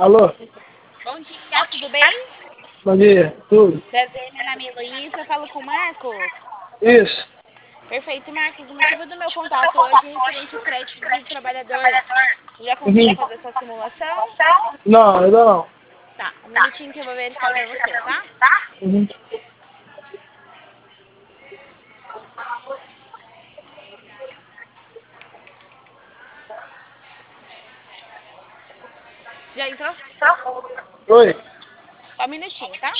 Alô? Bom dia, tudo bem? Bom dia, tudo? Prazer, meu nome é Heloísa, eu falo com o Marcos. Isso. Perfeito, Marcos. O motivo do meu contato hoje é referente ao crédito do trabalhador. Já conseguiu fazer sua simulação? Não, ainda não. Tá, um minutinho que eu vou verificar pra você, tá? Uhum. Já entrou? Oi. Só um minutinho, tá?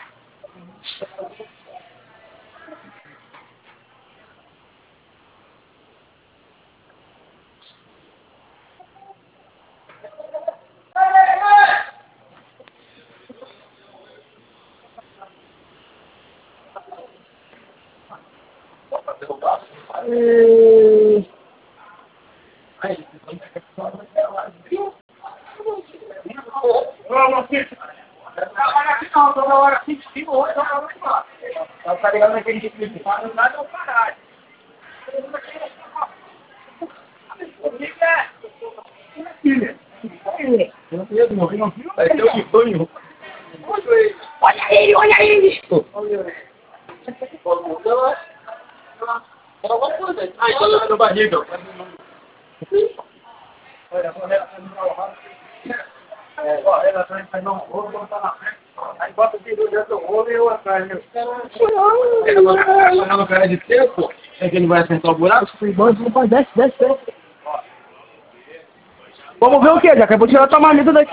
E... Tá ligado naquele tipo de não dá não parar. Eu não conheço, não vi, não vi. É teu de banho. Olha ele, olha ele! Olha ele. Ah, então tá no barriga. Olha, ela vai dar um rolo, botar na frente. Aí bota o tiro dentro do rolo e eu atrás. Ela não cai de tempo. É que ele vai acertar o buraco? Desce. Vamos ver o que? Já acabou de tirar a tua marmita daqui.